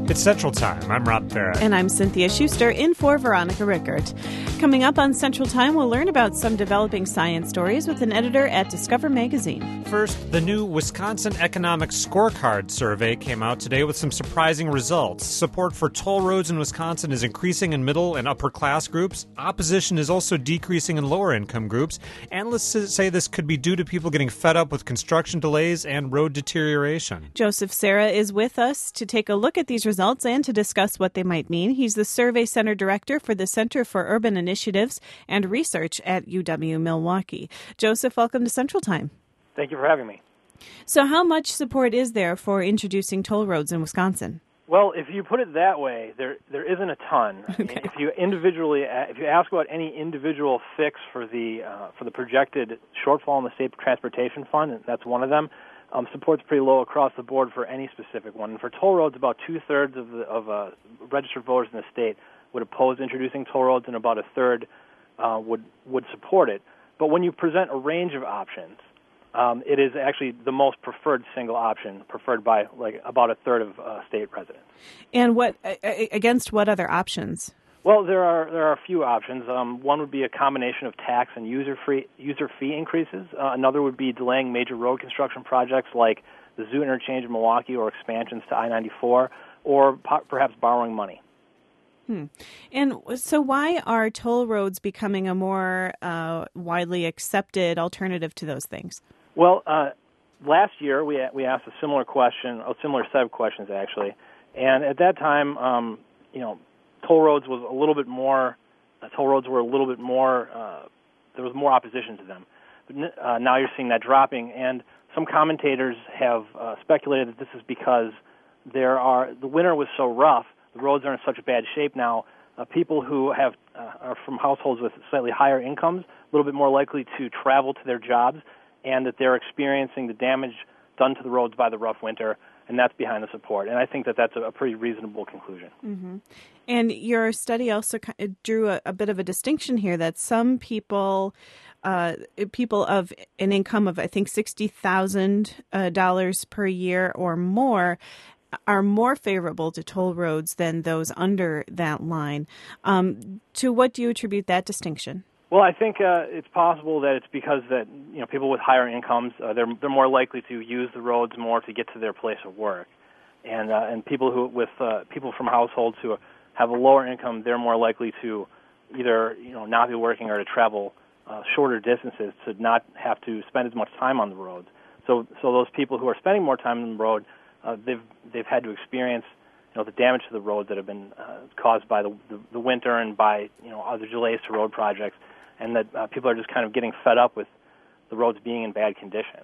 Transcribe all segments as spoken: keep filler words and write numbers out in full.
It's Central Time. I'm Rob Barrett. And I'm Cynthia Schuster, in for Veronica Rickert. Coming up on Central Time, we'll learn about some developing science stories with an editor at Discover Magazine. First, the new Wisconsin Economic Scorecard survey came out today with some surprising results. Support for toll roads in Wisconsin is increasing in middle and upper class groups. Opposition is also decreasing in lower income groups. Analysts say this could be due to people getting fed up with construction delays and road deterioration. Joseph Serra is with us to take a look at these results. results and to discuss what they might mean. He's the Survey Center Director for the Center for Urban Initiatives and Research at U W-Milwaukee. Joseph, welcome to Central Time. Thank you for having me. So how much support is there for introducing toll roads in Wisconsin? Well, if you put it that way, there there isn't a ton. Okay. If you individually, if you ask about any individual fix for the uh, for the projected shortfall in the State Transportation Fund, and that's one of them. Um, support's pretty low across the board for any specific one. And for toll roads, about two-thirds of, the, of uh, registered voters in the state would oppose introducing toll roads, and about a third uh, would would support it. But when you present a range of options, um, it is actually the most preferred single option, preferred by like about a third of uh, state residents. And what against what other options? Well, there are there are a few options. Um, one would be a combination of tax and user free user fee increases. Uh, another would be delaying major road construction projects like the Zoo Interchange in Milwaukee or expansions to I ninety-four, or po- perhaps borrowing money. Hmm. And so, why are toll roads becoming a more uh, widely accepted alternative to those things? Well, uh, last year we we asked a similar question, a similar set of questions actually, and at that time, um, you know. Toll roads was a little bit more. Uh, toll roads were a little bit more. Uh, there was more opposition to them. But uh, now you're seeing that dropping, and some commentators have uh, speculated that this is because there are the winter was so rough. The roads are in such a bad shape now. Uh, people who have uh, are from households with slightly higher incomes, a little bit more likely to travel to their jobs, and that they're experiencing the damage done to the roads by the rough winter. And that's behind the support. And I think that that's a, a pretty reasonable conclusion. Mm-hmm. And your study also drew a, a bit of a distinction here that some people, uh, people of an income of, I think, sixty thousand dollars uh, per year or more are more favorable to toll roads than those under that line. Um, to what do you attribute that distinction? Well, I think uh, it's possible that it's because that you know people with higher incomes uh, they're they're more likely to use the roads more to get to their place of work, and uh, and people who with uh, people from households who have a lower income they're more likely to either you know not be working or to travel uh, shorter distances to not have to spend as much time on the roads. So so those people who are spending more time on the road uh, they've they've had to experience you know the damage to the roads that have been uh, caused by the, the the winter and by you know other delays to road projects. And that uh, people are just kind of getting fed up with the roads being in bad condition.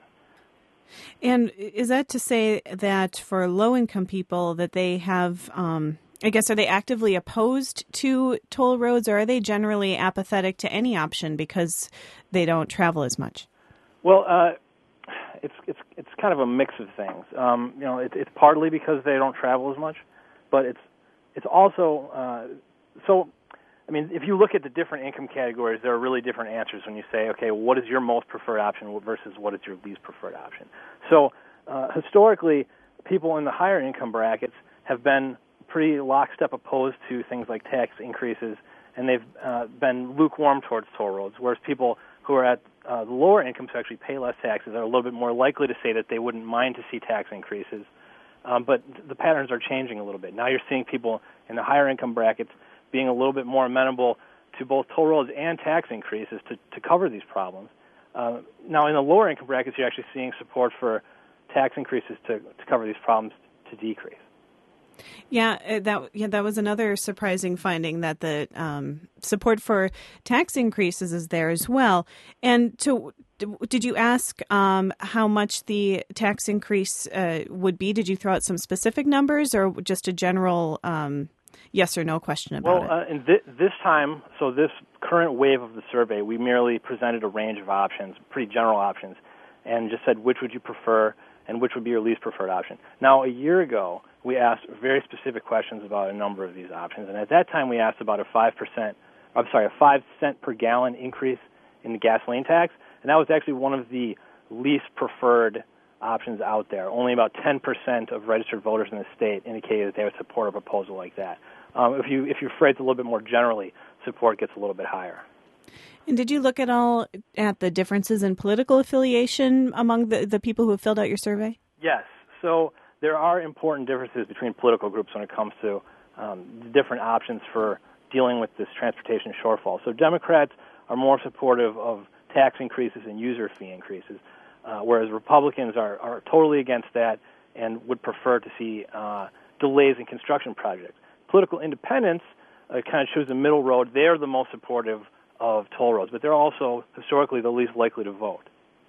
And is that to say that for low-income people that they have, um, I guess, are they actively opposed to toll roads, or are they generally apathetic to any option because they don't travel as much? Well, uh, it's it's it's kind of a mix of things. Um, you know, it, it's partly because they don't travel as much, but it's it's also uh, so. I mean, if you look at the different income categories, there are really different answers when you say, okay, what is your most preferred option versus what is your least preferred option? So uh, historically, people in the higher income brackets have been pretty lockstep opposed to things like tax increases, and they've uh, been lukewarm towards toll roads, whereas people who are at uh, the lower incomes who actually pay less taxes are a little bit more likely to say that they wouldn't mind to see tax increases. Um, but the patterns are changing a little bit. Now you're seeing people in the higher income brackets being a little bit more amenable to both toll roads and tax increases to, to cover these problems. Uh, now, in the lower income brackets, you're actually seeing support for tax increases to, to cover these problems to decrease. Yeah, that yeah that was another surprising finding, that the um, support for tax increases is there as well. And to did you ask um, how much the tax increase uh, would be? Did you throw out some specific numbers, or just a general um yes or no question about well, it? Well, uh, in th- this time, so this current wave of the survey, we merely presented a range of options, pretty general options, and just said which would you prefer and which would be your least preferred option. Now, a year ago, we asked very specific questions about a number of these options, and at that time we asked about a five percent, I'm sorry, a five cent per gallon increase in the gasoline tax, and that was actually one of the least preferred options out there. Only about ten percent of registered voters in the state indicated that they would support a proposal like that. Um, if you if you phrase it a little bit more generally, support gets a little bit higher. And did you look at all at the differences in political affiliation among the, the people who have filled out your survey? Yes. So there are important differences between political groups when it comes to um, different options for dealing with this transportation shortfall. So Democrats are more supportive of tax increases and user fee increases, uh, whereas Republicans are, are totally against that and would prefer to see uh, delays in construction projects. Political independents uh, kind of choose the middle road. They're the most supportive of toll roads, but they're also historically the least likely to vote.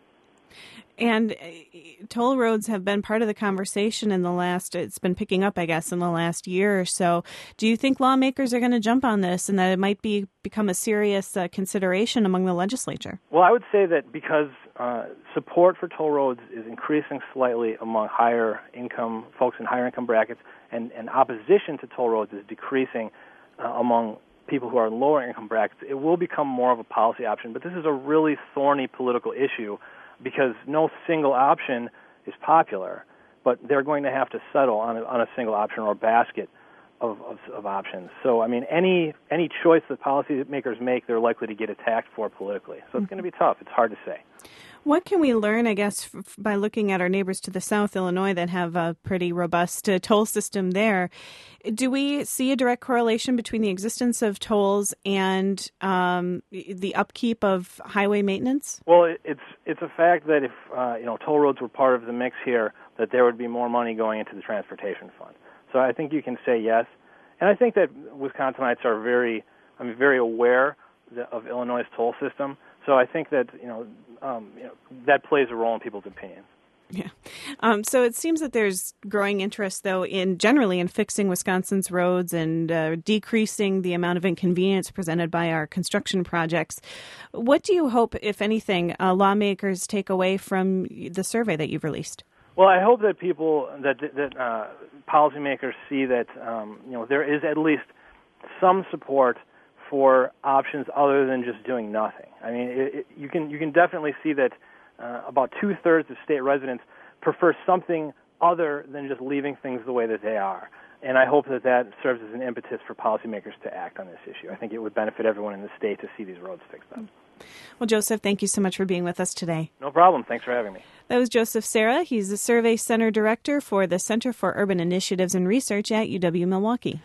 And uh, toll roads have been part of the conversation in the last, it's been picking up, I guess, in the last year or so. Do you think lawmakers are going to jump on this and that it might be become a serious uh, consideration among the legislature? Well, I would say that because uh, support for toll roads is increasing slightly among higher income folks in higher income brackets, and, and opposition to toll roads is decreasing uh, among people who are in lower income brackets, it will become more of a policy option. But this is a really thorny political issue because no single option is popular, but they're going to have to settle on a, on a single option or a basket of, of, of options. So, I mean, any any choice that policymakers make, they're likely to get attacked for politically. So it's going to be tough. It's hard to say. What can we learn, I guess, f- by looking at our neighbors to the south, Illinois, that have a pretty robust uh, toll system there? Do we see a direct correlation between the existence of tolls and um, the upkeep of highway maintenance? Well, it, it's it's a fact that if uh, you know toll roads were part of the mix here, that there would be more money going into the transportation fund. So I think you can say yes, and I think that Wisconsinites are very, I mean, very aware of Illinois' toll system. So I think that you know, um, you know that plays a role in people's opinions. Yeah. Um, so it seems that there's growing interest, though, in generally in fixing Wisconsin's roads and uh, decreasing the amount of inconvenience presented by our construction projects. What do you hope, if anything, uh, lawmakers take away from the survey that you've released? Well, I hope that people, that that uh, policymakers see that um, you know there is at least some support for options other than just doing nothing. I mean, it, it, you can you can definitely see that uh, about two-thirds of state residents prefer something other than just leaving things the way that they are. And I hope that that serves as an impetus for policymakers to act on this issue. I think it would benefit everyone in the state to see these roads fixed up. Well, Joseph, thank you so much for being with us today. No problem. Thanks for having me. That was Joseph Serra. He's the Survey Center Director for the Center for Urban Initiatives and Research at U W-Milwaukee.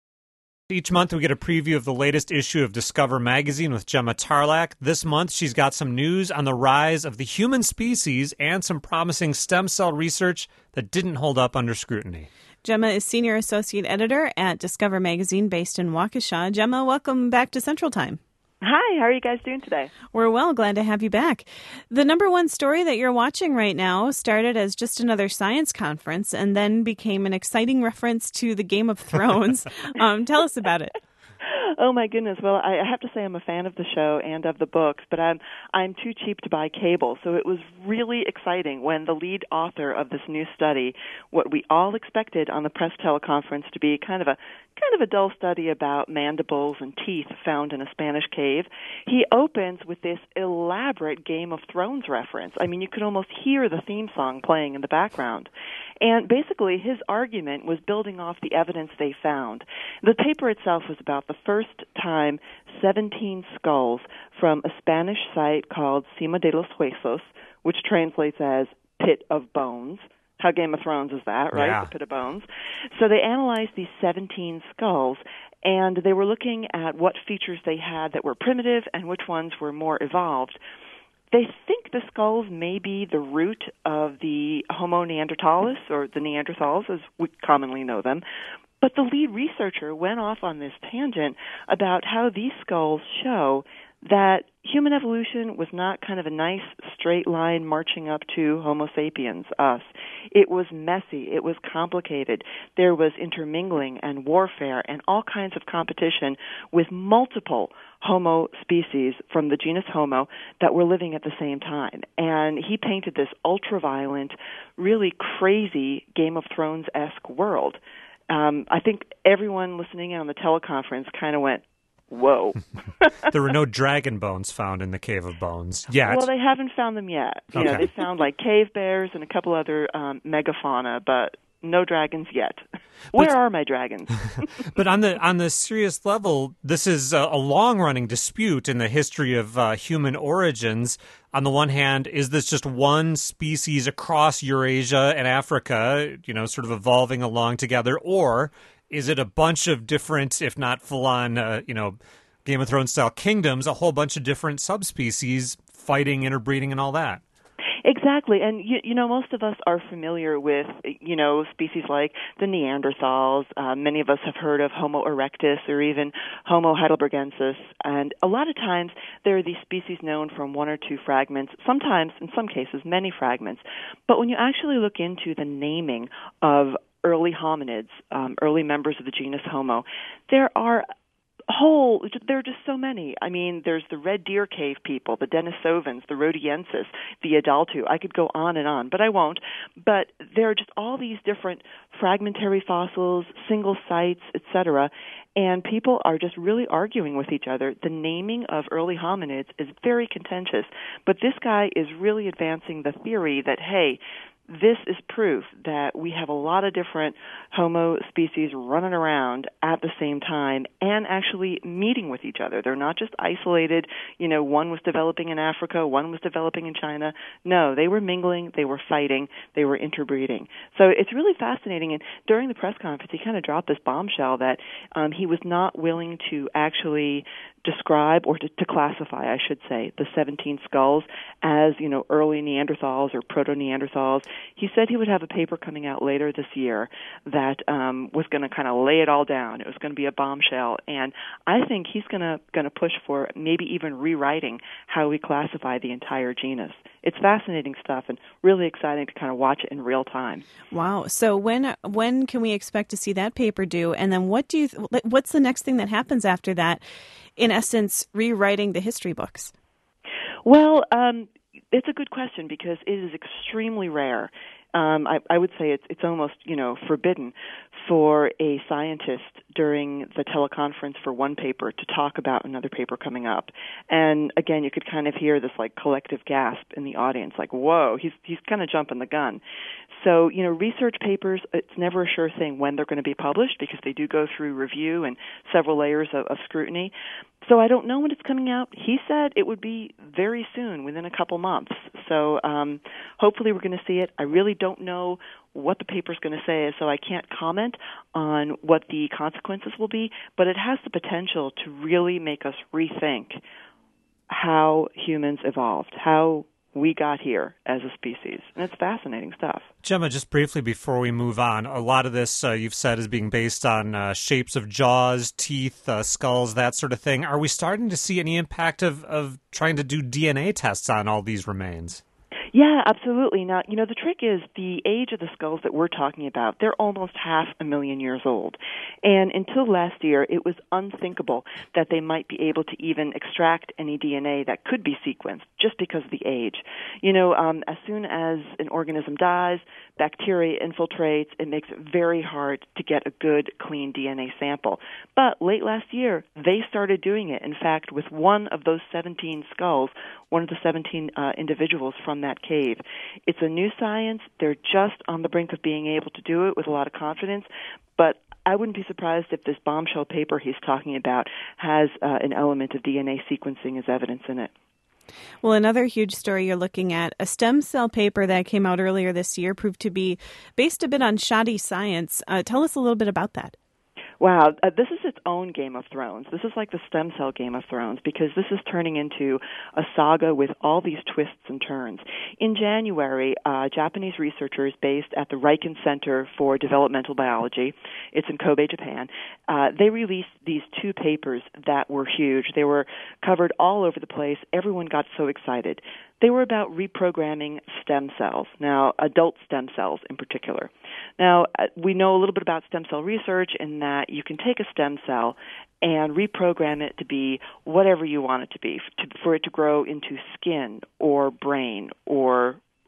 Each month we get a preview of the latest issue of Discover Magazine with Gemma Tarlack. This month she's got some news on the rise of the human species and some promising stem cell research that didn't hold up under scrutiny. Gemma is Senior Associate Editor at Discover Magazine based in Waukesha. Gemma, welcome back to Central Time. Hi, how are you guys doing today? We're well, glad to have you back. The number one story that you're watching right now started as just another science conference and then became an exciting reference to the Game of Thrones. um, tell us about it. Oh my goodness! Well, I have to say I'm a fan of the show and of the books, but I'm I'm too cheap to buy cable. So it was really exciting when the lead author of this new study, what we all expected on the press teleconference to be kind of a kind of a dull study about mandibles and teeth found in a Spanish cave, he opens with this elaborate Game of Thrones reference. I mean, you could almost hear the theme song playing in the background. And basically, his argument was building off the evidence they found. The paper itself was about the first time seventeen skulls from a Spanish site called Cima de los Huesos, which translates as Pit of Bones. How Game of Thrones is that, right? Yeah. The Pit of Bones. So they analyzed these seventeen skulls, and they were looking at what features they had that were primitive and which ones were more evolved. They think the skulls may be the root of the Homo neanderthalis, or the Neanderthals as we commonly know them. But the lead researcher went off on this tangent about how these skulls show that human evolution was not kind of a nice straight line marching up to Homo sapiens, us. It was messy. It was complicated. There was intermingling and warfare and all kinds of competition with multiple Homo species from the genus Homo that were living at the same time. And he painted this ultra-violent, really crazy Game of Thrones-esque world. Um, I think everyone listening in on the teleconference kind of went, whoa. There were no dragon bones found in the Cave of Bones yet. Well, they haven't found them yet. You okay. know, they found like cave bears and a couple other um, megafauna, but no dragons yet. Where but, are my dragons? But on the on the serious level, this is a, a long-running dispute in the history of uh, human origins. On the one hand, is this just one species across Eurasia and Africa, you know, sort of evolving along together, or is it a bunch of different, if not full-on, uh, you know, Game of Thrones-style kingdoms, a whole bunch of different subspecies fighting, interbreeding, and all that? Exactly, and you, you know, most of us are familiar with, you know, species like the Neanderthals. Uh, many of us have heard of Homo erectus or even Homo heidelbergensis, and a lot of times there are these species known from one or two fragments, sometimes, in some cases, many fragments. But when you actually look into the naming of early hominids, um, early members of the genus Homo, there are whole, there are just so many. I mean, there's the red deer cave people, the Denisovans, the Rhodiensis, the Adaltu. I could go on and on, but I won't. But there are just all these different fragmentary fossils, single sites, et cetera, and people are just really arguing with each other. The naming of early hominids is very contentious, but this guy is really advancing the theory that, hey, this is proof that we have a lot of different Homo species running around at the same time and actually meeting with each other. They're not just isolated, you know, one was developing in Africa, one was developing in China. No, they were mingling, they were fighting, they were interbreeding. So it's really fascinating. And during the press conference, he kind of dropped this bombshell that um, he was not willing to actually describe or to, to classify, I should say, the seventeen skulls as, you know, early Neanderthals or proto-Neanderthals. He said he would have a paper coming out later this year that um, was going to kind of lay it all down. It was going to be a bombshell, and I think he's going to going to push for maybe even rewriting how we classify the entire genus. It's fascinating stuff and really exciting to kind of watch it in real time. Wow! So when when can we expect to see that paper due? And then what do you th- what's the next thing that happens after that? In essence, rewriting the history books? Well, um, it's a good question because it is extremely rare. Um, I, I would say it's it's almost, you know, forbidden for a scientist during the teleconference for one paper to talk about another paper coming up. And again, you could kind of hear this like collective gasp in the audience, like, whoa, he's he's kind of jumping the gun. So, you know, research papers, it's never a sure thing when they're going to be published because they do go through review and several layers of, of scrutiny. So I don't know when it's coming out. He said it would be very soon, within a couple months. So um, hopefully we're going to see it. I really don't know what the paper's going to say, so I can't comment on what the consequences will be, but it has the potential to really make us rethink how humans evolved, how we got here as a species. And it's fascinating stuff. Gemma, just briefly before we move on, a lot of this uh, you've said is being based on uh, shapes of jaws, teeth, uh, skulls, that sort of thing. Are we starting to see any impact of, of trying to do D N A tests on all these remains? Yeah, absolutely. Now, you know, the trick is the age of the skulls that we're talking about, they're almost half a million years old. And until last year, it was unthinkable that they might be able to even extract any D N A that could be sequenced just because of the age. You know, um, as soon as an organism dies, bacteria infiltrates, it makes it very hard to get a good, clean D N A sample. But late last year, they started doing it. In fact, with one of those seventeen skulls, one of the seventeen uh, individuals from that cave. It's a new science. They're just on the brink of being able to do it with a lot of confidence, but I wouldn't be surprised if this bombshell paper he's talking about has uh, an element of D N A sequencing as evidence in it. Well, another huge story you're looking at, a stem cell paper that came out earlier this year proved to be based a bit on shoddy science. Uh, tell us a little bit about that. Wow, uh, this is its own Game of Thrones. This is like the stem cell Game of Thrones because this is turning into a saga with all these twists and turns. In January, uh, Japanese researchers based at the Riken Center for Developmental Biology, it's in Kobe, Japan, uh, they released these two papers that were huge. They were covered all over the place. Everyone got so excited. They were about reprogramming stem cells, now adult stem cells in particular. Now, we know a little bit about stem cell research in that you can take a stem cell and reprogram it to be whatever you want it to be, to, for it to grow into skin or brain or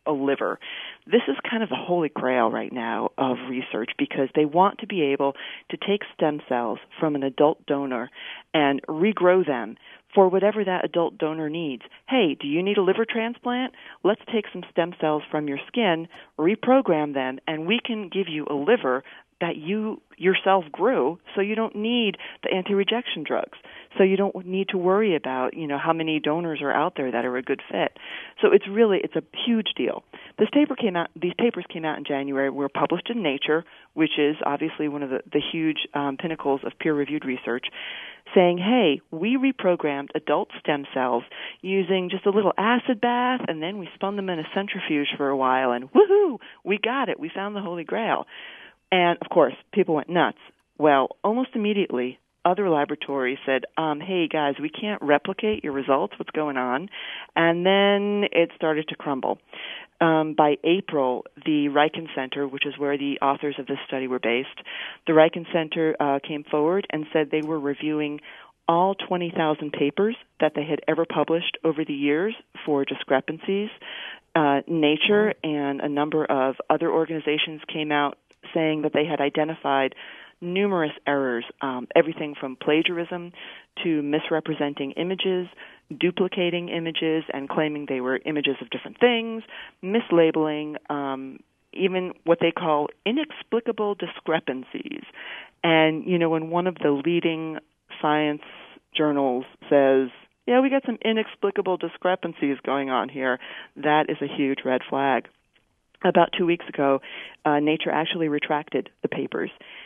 a liver. This is kind of the holy grail right now of research because they want to be able to take stem cells from an adult donor and regrow them for whatever that adult donor needs. Hey, do you need a liver transplant? Let's take some stem cells from your skin, reprogram them, and we can give you a liver that you yourself grew, so you don't need the anti-rejection drugs. So you don't need to worry about, you know, how many donors are out there that are a good fit. So it's really, it's a huge deal. This paper came out, these papers came out in January, were published in Nature, which is obviously one of the, the huge um, pinnacles of peer-reviewed research, saying, hey, we reprogrammed adult stem cells using just a little acid bath, and then we spun them in a centrifuge for a while, and woohoo, we got it, we found the Holy Grail. And, of course, people went nuts. Well, almost immediately, other laboratories said, um, hey, guys, we can't replicate your results. What's going on? And then it started to crumble. Um, by April, the Riken Center, which is where the authors of this study were based, the Riken Center uh, came forward and said they were reviewing all twenty thousand papers that they had ever published over the years for discrepancies. Uh, Nature and a number of other organizations came out saying that they had identified numerous errors, um, everything from plagiarism to misrepresenting images, duplicating images and claiming they were images of different things, mislabeling, um, even what they call inexplicable discrepancies. And, you know, when one of the leading science journals says, yeah, we got some inexplicable discrepancies going on here, that is a huge red flag. About two weeks ago, uh, Nature actually retracted the papers,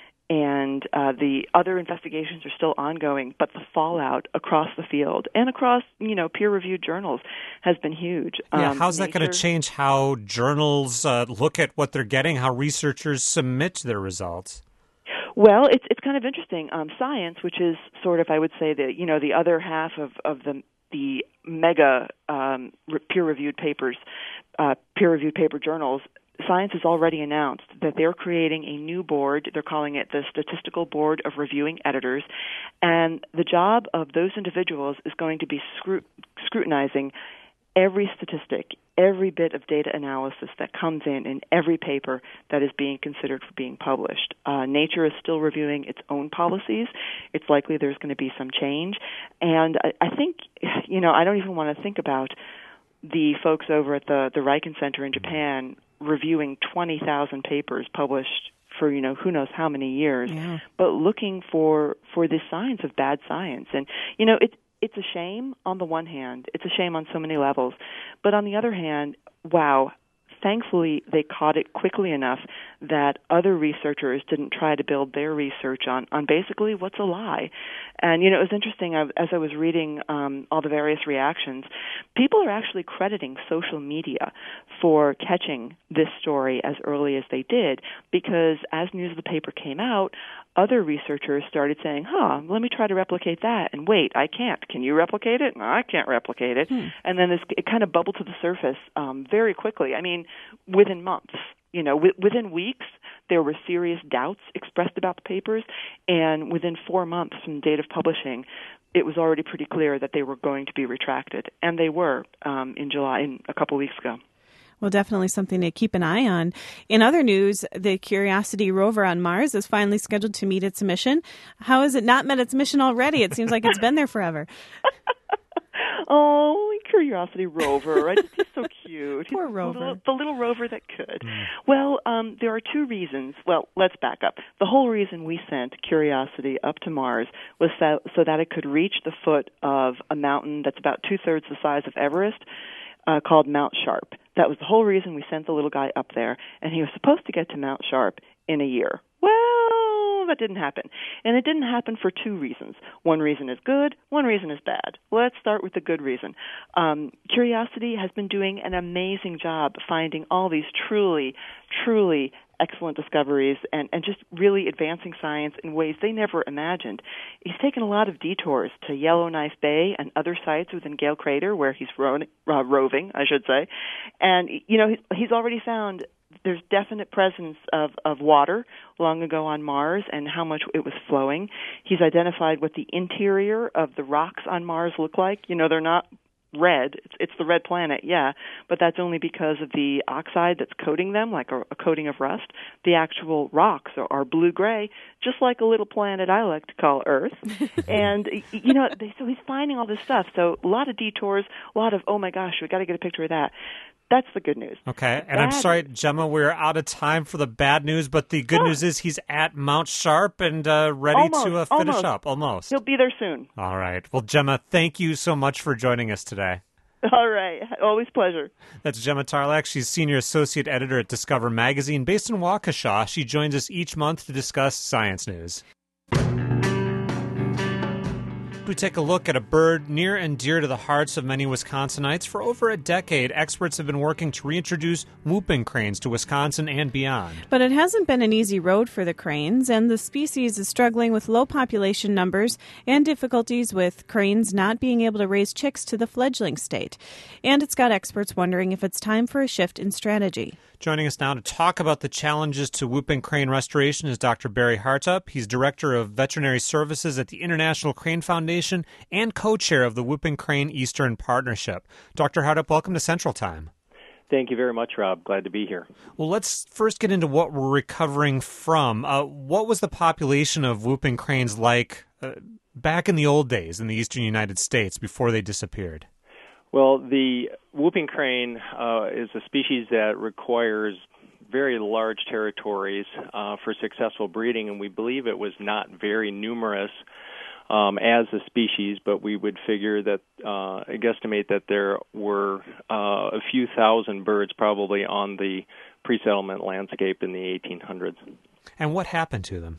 and uh, the other investigations are still ongoing, but the fallout across the field and across, you know, peer-reviewed journals has been huge. Yeah, um, how's that Nature, going to change how journals uh, look at what they're getting, how researchers submit their results? Well, it's it's kind of interesting. Um, Science, which is sort of, I would say, the you know the other half of, of the the mega um, peer-reviewed papers, uh, peer-reviewed paper journals, Science has already announced that they're creating a new board. They're calling it the Statistical Board of Reviewing Editors, and the job of those individuals is going to be scrut- scrutinizing every statistic, every bit of data analysis that comes in in every paper that is being considered for being published. Uh, Nature is still reviewing its own policies. It's likely there's going to be some change. And I, I think, you know, I don't even want to think about the folks over at the, the Riken Center in Japan reviewing twenty thousand papers published for, you know, who knows how many years, Yeah. but looking for, for the signs of bad science. And, you know, it, it's a shame on the one hand. It's a shame on so many levels. But on the other hand, wow, thankfully they caught it quickly enough that other researchers didn't try to build their research on, on basically what's a lie. And, you know, it was interesting, as I was reading um, all the various reactions, people are actually crediting social media for catching this story as early as they did, because as news of the paper came out, other researchers started saying, huh, let me try to replicate that. And wait, I can't. Can you replicate it? No, I can't replicate it. Hmm. And then this, it kind of bubbled to the surface um, very quickly. I mean, within months. You know, w- within weeks, there were serious doubts expressed about the papers, and within four months from the date of publishing, it was already pretty clear that they were going to be retracted, and they were um, in July, in a couple weeks ago. Well, definitely something to keep an eye on. In other news, the Curiosity rover on Mars is finally scheduled to meet its mission. How has it not met its mission already? It seems like it's been there forever. Oh, Curiosity rover. Right? He's so cute. Poor He's rover. The little, the little rover that could. Mm. Well, um, there are two reasons. Well, let's back up. The whole reason we sent Curiosity up to Mars was so, so that it could reach the foot of a mountain that's about two-thirds the size of Everest, uh, called Mount Sharp. That was the whole reason we sent the little guy up there, and he was supposed to get to Mount Sharp in a year. Well, that didn't happen. And it didn't happen for two reasons. One reason is good, one reason is bad. Let's start with the good reason. Um, Curiosity has been doing an amazing job finding all these truly, truly excellent discoveries and, and just really advancing science in ways they never imagined. He's taken a lot of detours to Yellowknife Bay and other sites within Gale Crater where he's ro- uh, roving, I should say. And, you know, he's already found there's definite presence of, of water long ago on Mars and how much it was flowing. He's identified what the interior of the rocks on Mars look like. You know, they're not red. It's, it's the red planet, yeah, but that's only because of the oxide that's coating them, like a, a coating of rust. The actual rocks are, are blue-gray, just like a little planet I like to call Earth. And, you know, they, so he's finding all this stuff. So a lot of detours, a lot of, oh, my gosh, we got to get a picture of that. That's the good news. Okay, and I'm sorry, Gemma, we're out of time for the bad news, but the good Sure. news is he's at Mount Sharp and uh, ready Almost, to uh, finish almost. up, almost. He'll be there soon. All right. Well, Gemma, thank you so much for joining us today. All right. Always pleasure. That's Gemma Tarlak. She's Senior Associate Editor at Discover Magazine based in Waukesha. She joins us each month to discuss science news. We take a look at a bird near and dear to the hearts of many Wisconsinites. For over a decade, experts have been working to reintroduce whooping cranes to Wisconsin and beyond. But it hasn't been an easy road for the cranes, and the species is struggling with low population numbers and difficulties with cranes not being able to raise chicks to the fledgling state. And it's got experts wondering if it's time for a shift in strategy. Joining us now to talk about the challenges to whooping crane restoration is Doctor Barry Hartup. He's Director of Veterinary Services at the International Crane Foundation and co-chair of the Whooping Crane Eastern Partnership. Doctor Hartup, welcome to Central Time. Thank you very much, Rob. Glad to be here. Well, let's first get into what we're recovering from. Uh, what was the population of whooping cranes like uh, back in the old days in the eastern United States before they disappeared? Well, the whooping crane uh, is a species that requires very large territories uh, for successful breeding, and we believe it was not very numerous um, as a species, but we would figure that, uh, guesstimate that there were uh, a few thousand birds probably on the pre-settlement landscape in the eighteen hundreds. And what happened to them?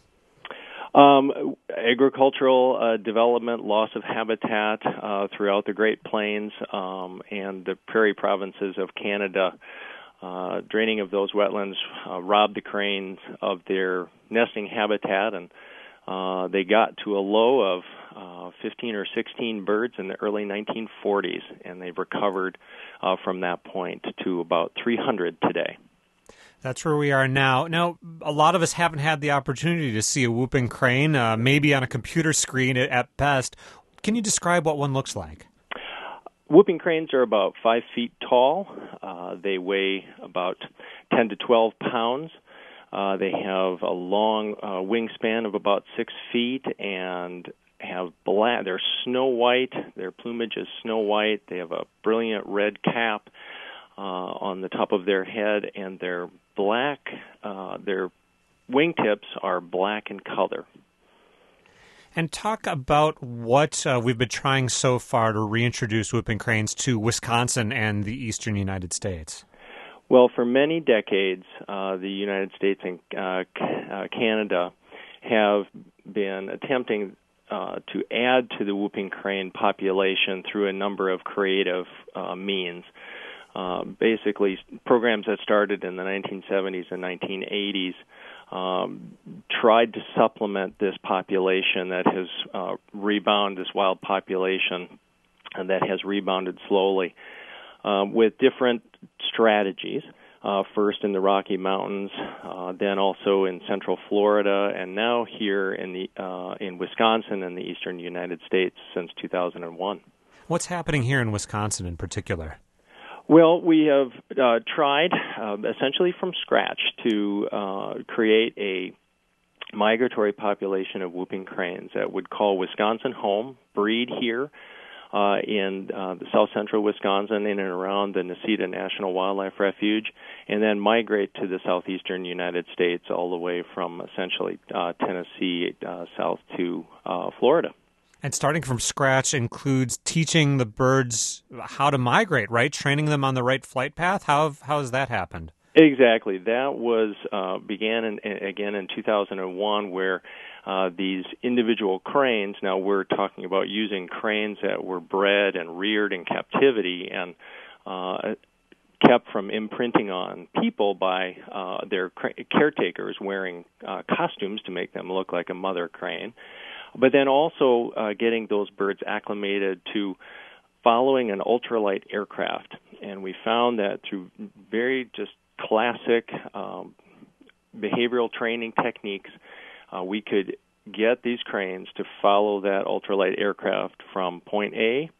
Um, agricultural uh, development, loss of habitat uh, throughout the Great Plains um, and the prairie provinces of Canada. Uh, draining of those wetlands uh, robbed the cranes of their nesting habitat, and uh, they got to a low of uh, fifteen or sixteen birds in the early nineteen forties, and they've recovered uh, from that point to about three hundred today. That's where we are now. Now, a lot of us haven't had the opportunity to see a whooping crane, uh, maybe on a computer screen at best. Can you describe what one looks like? Whooping cranes are about five feet tall. Uh, they weigh about ten to twelve pounds. Uh, they have a long uh, wingspan of about six feet and have black. They're snow white. Their plumage is snow white. They have a brilliant red cap uh, on the top of their head, and they're black. Uh, their wingtips are black in color. And talk about what uh, we've been trying so far to reintroduce whooping cranes to Wisconsin and the eastern United States. Well, for many decades, uh, the United States and uh, uh, Canada have been attempting uh, to add to the whooping crane population through a number of creative uh, means. Uh, basically, programs that started in the nineteen seventies and nineteen eighties um, tried to supplement this population that has uh, rebounded, this wild population, and that has rebounded slowly uh, with different strategies. Uh, first in the Rocky Mountains, uh, then also in Central Florida, and now here in the uh, in Wisconsin and the eastern United States since two thousand one. What's happening here in Wisconsin in particular? Well, we have uh, tried uh, essentially from scratch to uh, create a migratory population of whooping cranes that would call Wisconsin home, breed here uh, in uh, the south central Wisconsin, in and around the Necedah National Wildlife Refuge, and then migrate to the southeastern United States all the way from essentially uh, Tennessee uh, south to uh, Florida. And starting from scratch includes teaching the birds how to migrate, right? Training them on the right flight path. How how has that happened? Exactly. That was uh, began in, again in two thousand one, where uh, these individual cranes. Now we're talking about using cranes that were bred and reared in captivity and uh, kept from imprinting on people by uh, their caretakers wearing uh, costumes to make them look like a mother crane. But then also uh, getting those birds acclimated to following an ultralight aircraft. And we found that through very just classic um, behavioral training techniques, uh, we could get these cranes to follow that ultralight aircraft from point A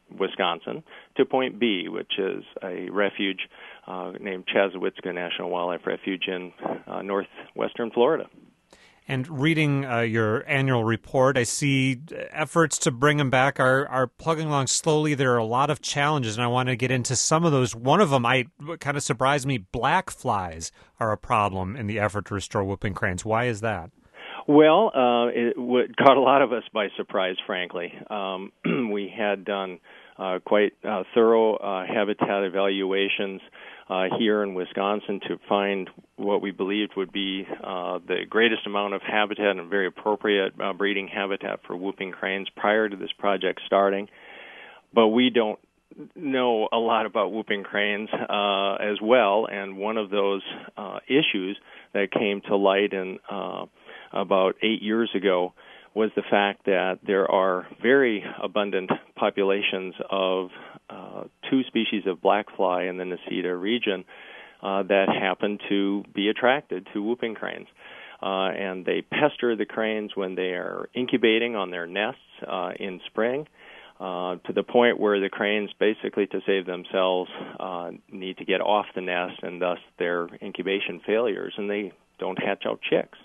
Wisconsin, to point B, which is a refuge uh, named Chassahowitzka National Wildlife Refuge in uh, northwestern Florida. And reading uh, your annual report, I see efforts to bring them back are, are plugging along slowly. There are a lot of challenges, and I want to get into some of those. One of them, I kind of surprised me, black flies are a problem in the effort to restore whooping cranes. Why is that? Well, uh, it w- caught a lot of us by surprise, frankly. Um, we had done uh, quite uh, thorough uh, habitat evaluations Uh, here in Wisconsin to find what we believed would be uh, the greatest amount of habitat and very appropriate uh, breeding habitat for whooping cranes prior to this project starting. But we don't know a lot about whooping cranes uh, as well, and one of those uh, issues that came to light in uh, about eight years ago was the fact that there are very abundant populations of uh, two species of black fly in the Necedah region uh, that happen to be attracted to whooping cranes. Uh, and they pester the cranes when they are incubating on their nests uh, in spring, uh, to the point where the cranes, basically to save themselves, uh, need to get off the nest, and thus their incubation failures, and they don't hatch out chicks.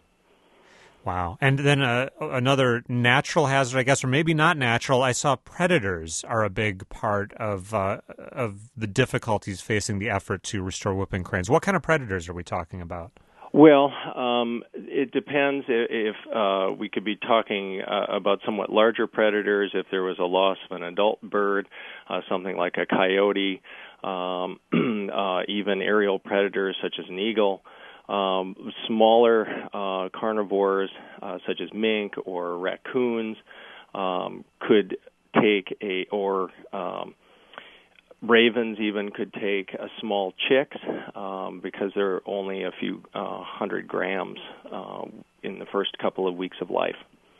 Wow. And then uh, another natural hazard, I guess, or maybe not natural, I saw predators are a big part of uh, of the difficulties facing the effort to restore whooping cranes. What kind of predators are we talking about? Well, um, it depends if uh, we could be talking uh, about somewhat larger predators, if there was a loss of an adult bird, uh, something like a coyote, um, uh, even aerial predators such as an eagle. Um, smaller uh, carnivores uh, such as mink or raccoons um, could take a, or um, ravens even could take a small chicks um, because they're only a few uh, hundred grams uh, in the first couple of weeks of life.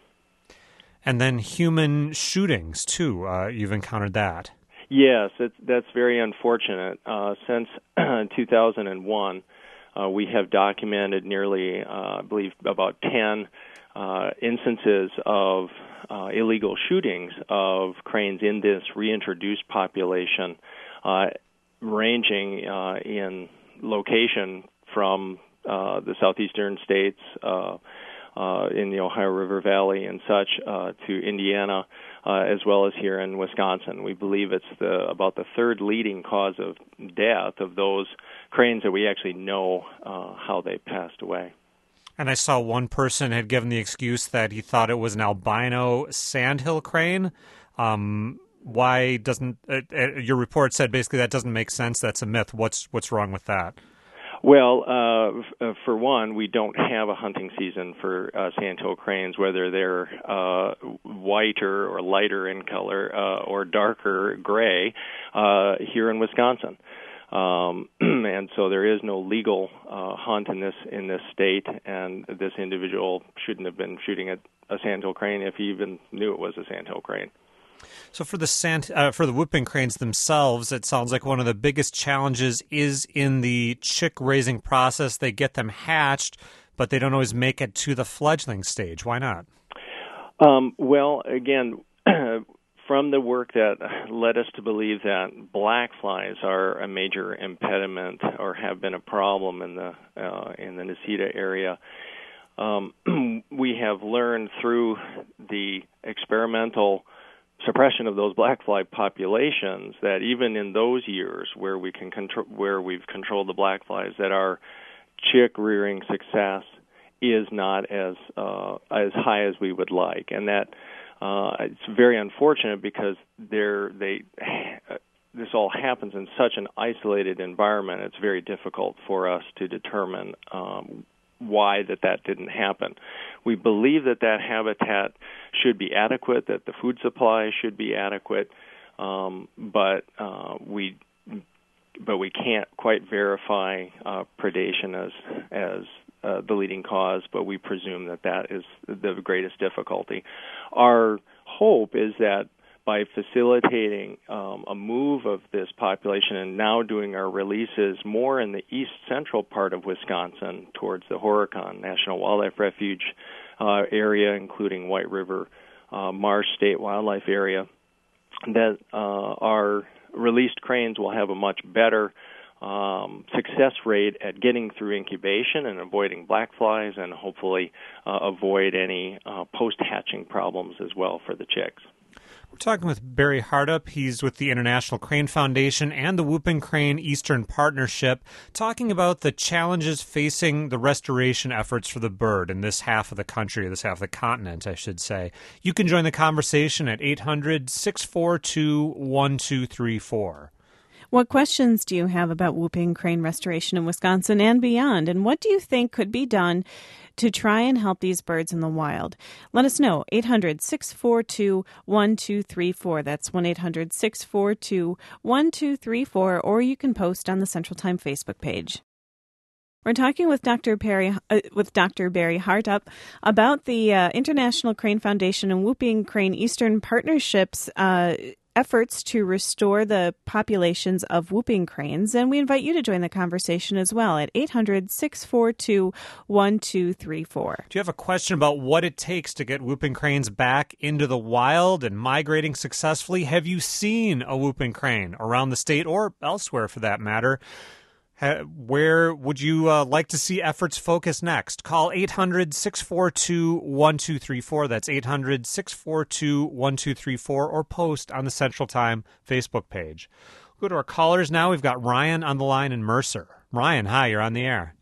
And then human shootings too. Uh, you've encountered that? Yes, it's, that's very unfortunate. Uh, since two thousand one. Uh, we have documented nearly, uh, I believe, about ten uh, instances of uh, illegal shootings of cranes in this reintroduced population, uh, ranging uh, in location from uh, the southeastern states, uh, uh, in the Ohio River Valley and such, uh, to Indiana, uh, as well as here in Wisconsin. We believe it's the about the third leading cause of death of those cranes that we actually know uh, how they passed away. And I saw one person had given the excuse that he thought it was an albino sandhill crane. Um, why doesn't uh, uh, your report said basically that doesn't make sense? That's a myth. What's what's wrong with that? Well, uh, f- for one, we don't have a hunting season for uh, sandhill cranes, whether they're uh, whiter or lighter in color uh, or darker gray uh, here in Wisconsin. Um, and so there is no legal uh, hunt in this in this state, and this individual shouldn't have been shooting at a sandhill crane if he even knew it was a sandhill crane. So for the sand, uh, for the whooping cranes themselves, it sounds like one of the biggest challenges is in the chick raising process. They get them hatched, but they don't always make it to the fledgling stage. Why not? Um, well, again, from the work that led us to believe that black flies are a major impediment or have been a problem in the uh, in the Necedah area, um, we have learned through the experimental suppression of those black fly populations that even in those years where we can control, where we've controlled the black flies, that our chick rearing success is not as uh, as high as we would like, and that uh, it's very unfortunate because they're, they uh, this all happens in such an isolated environment. It's very difficult for us to determine um, why that that didn't happen. We believe that that habitat should be adequate, that the food supply should be adequate, um, but uh, we but we can't quite verify uh, predation as as uh, the leading cause, but we presume that that is the greatest difficulty. Our hope is that by facilitating um, a move of this population and now doing our releases more in the east central part of Wisconsin towards the Horicon National Wildlife Refuge uh, area, including White River uh, Marsh State Wildlife Area, that uh, our released cranes will have a much better um, success rate at getting through incubation and avoiding black flies, and hopefully uh, avoid any uh, post-hatching problems as well for the chicks. We're talking with Barry Hardup. He's with the International Crane Foundation and the Whooping Crane Eastern Partnership, talking about the challenges facing the restoration efforts for the bird in this half of the country, this half of the continent, I should say. You can join the conversation at eight hundred, six four two, one two three four. What questions do you have about whooping crane restoration in Wisconsin and beyond? And what do you think could be done to try and help these birds in the wild? Let us know. eight hundred, six four two, one two three four. That's one eight hundred, six four two, one two three four. Or you can post on the Central Time Facebook page. We're talking with Doctor Perry, uh, with Doctor Barry Hardup about the uh, International Crane Foundation and Whooping Crane Eastern Partnerships uh efforts to restore the populations of whooping cranes, and we invite you to join the conversation as well at eight hundred, six four two, one two three four. Do you have a question about what it takes to get whooping cranes back into the wild and migrating successfully? Have you seen a whooping crane around the state or elsewhere for that matter? Where would you uh, like to see efforts focus next? Call eight hundred, six four two, one two three four. That's eight hundred, six four two, one two three four, or post on the Central Time Facebook page. We'll go to our callers now. We've got Ryan on the line in Mercer. Ryan, hi, you're on the air.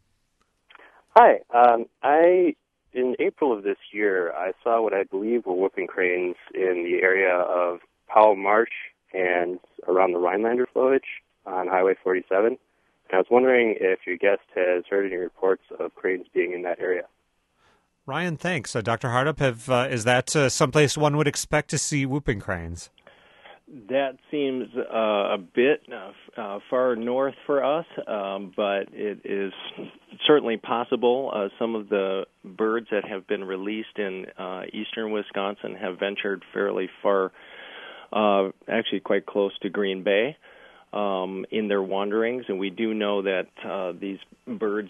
Hi. Um, I in April of this year, I saw what I believe were whooping cranes in the area of Powell Marsh and around the Rhinelander flowage on Highway forty-seven. I was wondering if your guest has heard any reports of cranes being in that area. Ryan, thanks. Uh, Doctor Hardup, have, uh, is that uh, someplace one would expect to see whooping cranes? That seems uh, a bit uh, uh, far north for us, um, but it is certainly possible. Uh, some of the birds that have been released in uh, eastern Wisconsin have ventured fairly far, uh, actually quite close to Green Bay. Um, in their wanderings, and we do know that uh, these birds,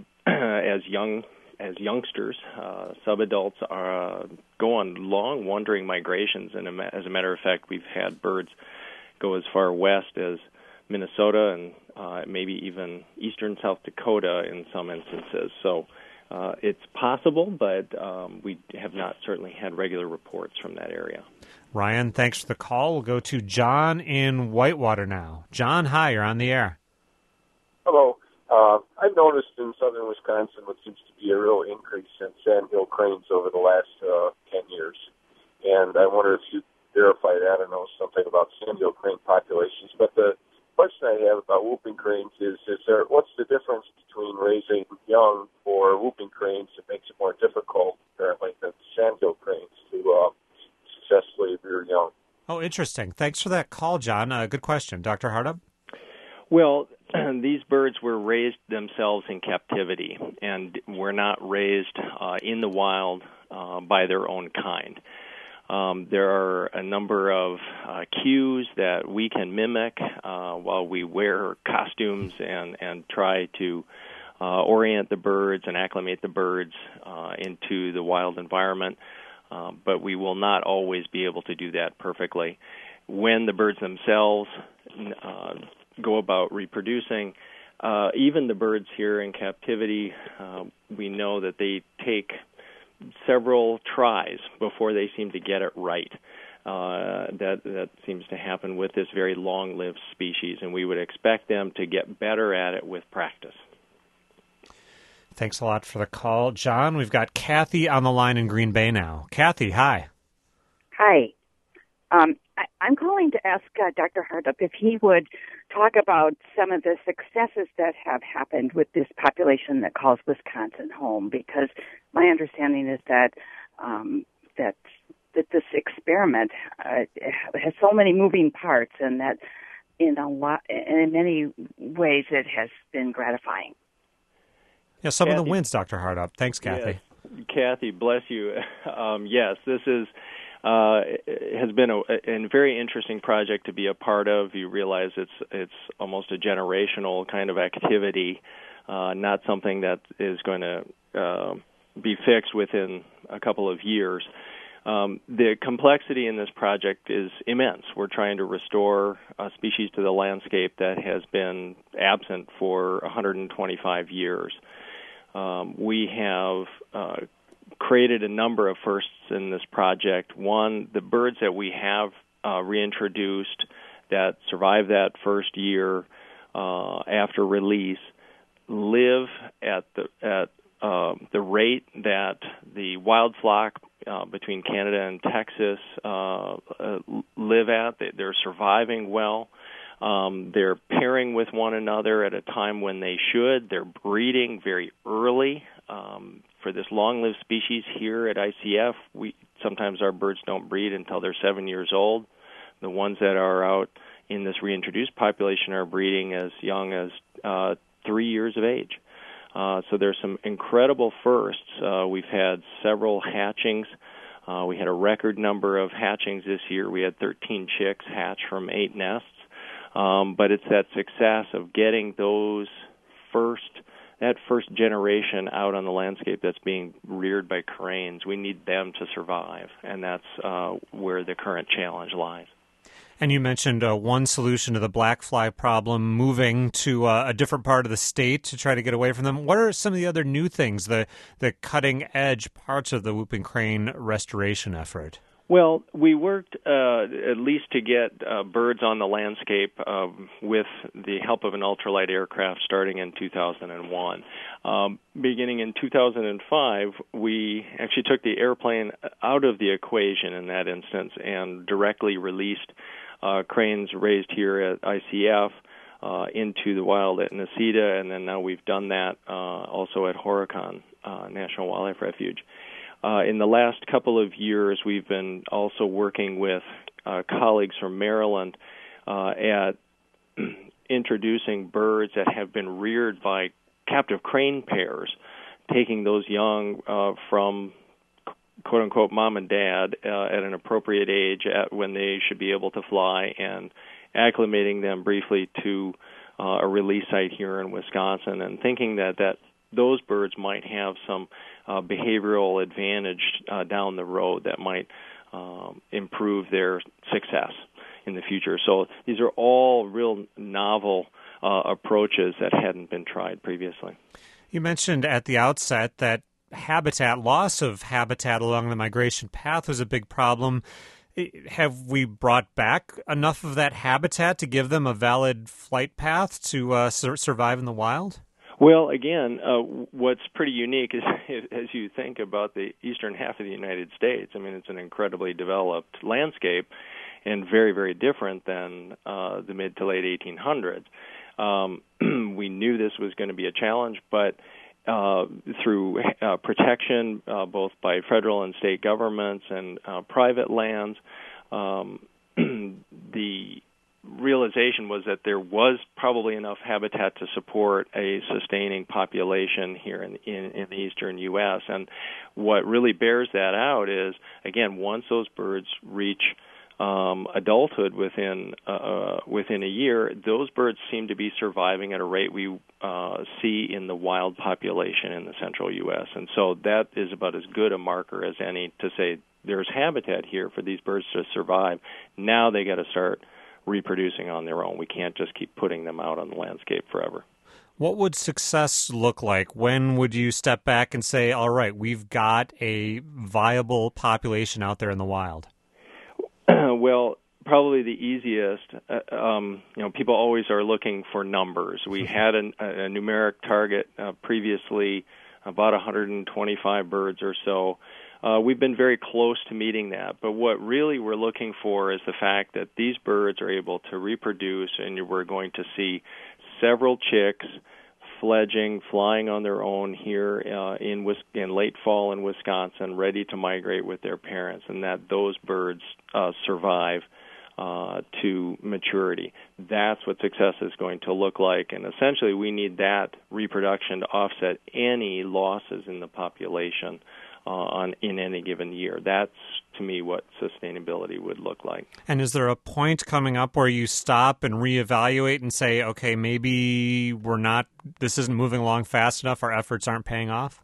as young as youngsters, uh, subadults, are uh, go on long wandering migrations. And as a matter of fact, we've had birds go as far west as Minnesota and uh, maybe even eastern South Dakota in some instances. So uh, it's possible, but um, we have not certainly had regular reports from that area. Ryan, thanks for the call. We'll go to John in Whitewater now. John, hi, you're on the air. Hello. Uh, I've noticed in southern Wisconsin what seems to be a real increase in sandhill cranes over the last uh, ten years. And I wonder if you verify that or know something about sandhill crane populations. But the question I have about whooping cranes is, is there what's the difference between raising young or whooping cranes that makes it more difficult, apparently, than sandhill cranes to uh, successfully rear young? Oh, interesting. Thanks for that call, John. Uh, good question. Doctor Hardup? Well, these birds were raised themselves in captivity and were not raised uh, in the wild uh, by their own kind. Um, there are a number of uh, cues that we can mimic uh, while we wear costumes and, and try to uh, orient the birds and acclimate the birds uh, into the wild environment. Uh, but we will not always be able to do that perfectly. When the birds themselves uh, go about reproducing, uh, even the birds here in captivity, uh, we know that they take several tries before they seem to get it right. Uh, that that seems to happen with this very long-lived species, and we would expect them to get better at it with practice. Thanks a lot for the call, John. We've got Kathy on the line in Green Bay now. Kathy, hi. Hi. Um, I, I'm calling to ask uh, Doctor Hardup if he would talk about some of the successes that have happened with this population that calls Wisconsin home, because my understanding is that um, that that this experiment uh, has so many moving parts, and that in a lot, and in many ways, it has been gratifying. Yeah, some Kathy. of the wins, Doctor Hardup. Thanks, Kathy. Yes. Kathy, bless you. Um, yes, this is uh, has been a, a very interesting project to be a part of. You realize it's it's almost a generational kind of activity, uh, not something that is going to uh, be fixed within a couple of years. Um, the complexity in this project is immense. We're trying to restore a species to the landscape that has been absent for one hundred twenty-five years. Um, we have uh, created a number of firsts in this project. One, the birds that we have uh, reintroduced that survive that first year uh, after release live at the at uh, the rate that the wild flock uh, between Canada and Texas uh, uh, live at. They're surviving well. Um, they're pairing with one another at a time when they should. They're breeding very early. Um, for this long-lived species here at I C F, we sometimes our birds don't breed until they're seven years old. The ones that are out in this reintroduced population are breeding as young as uh, three years of age. Uh, so there's some incredible firsts. Uh, we've had several hatchings. Uh, we had a record number of hatchings this year. We had thirteen chicks hatch from eight nests. Um, but it's that success of getting those first, that first generation out on the landscape that's being reared by cranes. We need them to survive, and that's uh, where the current challenge lies. And you mentioned uh, one solution to the black fly problem, moving to uh, a different part of the state to try to get away from them. What are some of the other new things, the, the cutting-edge parts of the whooping crane restoration effort? Well, we worked uh, at least to get uh, birds on the landscape uh, with the help of an ultralight aircraft starting in two thousand one. Um, beginning in two thousand five, we actually took the airplane out of the equation in that instance and directly released uh, cranes raised here at I C F uh, into the wild at Necedah, and then now we've done that uh, also at Horicon uh, National Wildlife Refuge. Uh, in the last couple of years, we've been also working with uh, colleagues from Maryland uh, at introducing birds that have been reared by captive crane pairs, taking those young uh, from quote-unquote mom and dad uh, at an appropriate age at when they should be able to fly and acclimating them briefly to uh, a release site here in Wisconsin, and thinking that, that those birds might have some uh, behavioral advantage uh, down the road that might um, improve their success in the future. So these are all real novel uh, approaches that hadn't been tried previously. You mentioned at the outset that habitat, loss of habitat along the migration path was a big problem. Have we brought back enough of that habitat to give them a valid flight path to uh, sur- survive in the wild? Well, again, uh, what's pretty unique is as you think about the eastern half of the United States, I mean, it's an incredibly developed landscape and very, very different than uh, the mid to late eighteen hundreds. Um, we knew this was going to be a challenge, but uh, through uh, protection, uh, both by federal and state governments and uh, private lands, um, the realization was that there was probably enough habitat to support a sustaining population here in, in, in the eastern U S. And what really bears that out is, again, once those birds reach um, adulthood within uh, within a year, those birds seem to be surviving at a rate we uh, see in the wild population in the central U S. And so that is about as good a marker as any to say there's habitat here for these birds to survive. Now they got to start reproducing on their own. We can't just keep putting them out on the landscape forever. What would success look like? When would you step back and say, all right, we've got a viable population out there in the wild? Well, probably the easiest, uh, um, you know, people always are looking for numbers. We had a, a numeric target uh, previously, about one hundred twenty-five birds or so. Uh, we've been very close to meeting that, but what really we're looking for is the fact that these birds are able to reproduce, and we're going to see several chicks fledging, flying on their own here uh, in, Wis- in late fall in Wisconsin, ready to migrate with their parents, and that those birds uh, survive uh, to maturity. That's what success is going to look like, and essentially we need that reproduction to offset any losses in the population Uh, on in any given year. That's, to me, what sustainability would look like. And is there a point coming up where you stop and reevaluate and say, okay, maybe we're not, this isn't moving along fast enough, our efforts aren't paying off?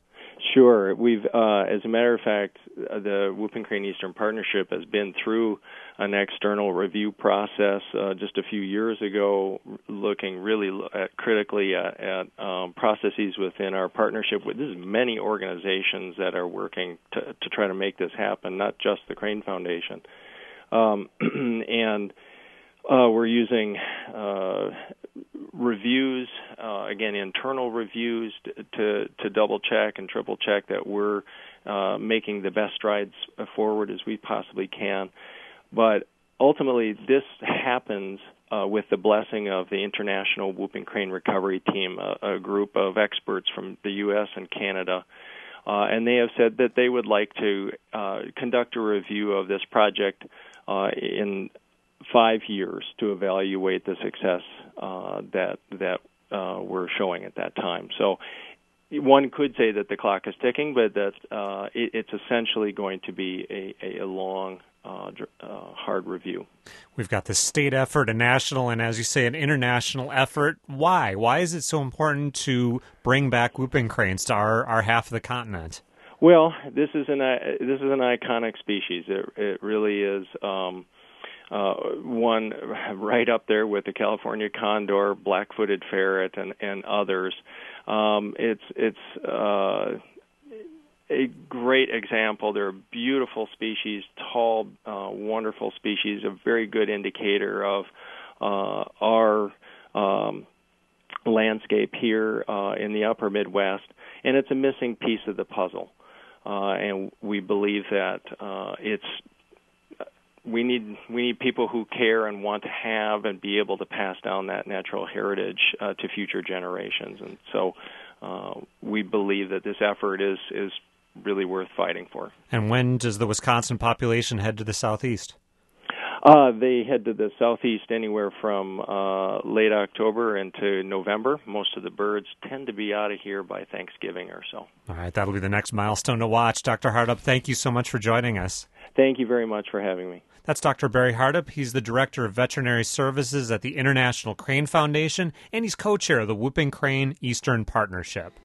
Sure. We've, uh, as a matter of fact, the Whooping Crane Eastern Partnership has been through an external review process uh, just a few years ago, looking really at, critically at, at um, processes within our partnership. With This is many organizations that are working to, to try to make this happen, not just the Crane Foundation. Um, and uh, we're using uh, reviews, uh, again, internal reviews to, to double check and triple check that we're uh, making the best strides forward as we possibly can. But ultimately, this happens uh, with the blessing of the International Whooping Crane Recovery Team, a, a group of experts from the U S and Canada. Uh, and they have said that they would like to uh, conduct a review of this project uh, in five years to evaluate the success uh, that that uh, we're showing at that time. So one could say that the clock is ticking, but that uh, it, it's essentially going to be a, a, a long, uh, uh, hard review. We've got the state effort, a national, and as you say, an international effort. Why? Why is it so important to bring back whooping cranes to our, our half of the continent? Well, this is an uh, this is an iconic species. It it really is. Um, Uh, one right up there with the California condor, black-footed ferret, and, and others. Um, it's it's uh, a great example. They're a beautiful species, tall, uh, wonderful species, a very good indicator of uh, our um, landscape here uh, in the upper Midwest, and it's a missing piece of the puzzle. Uh, and we believe that uh, it's We need we need people who care and want to have and be able to pass down that natural heritage uh, to future generations. And so uh, we believe that this effort is, is really worth fighting for. And when does the Wisconsin population head to the southeast? Uh, they head to the southeast anywhere from uh, late October into November. Most of the birds tend to be out of here by Thanksgiving or so. All right, that'll be the next milestone to watch. Doctor Hardup, thank you so much for joining us. Thank you very much for having me. That's Doctor Barry Hardup. He's the Director of Veterinary Services at the International Crane Foundation, and he's co-chair of the Whooping Crane Eastern Partnership.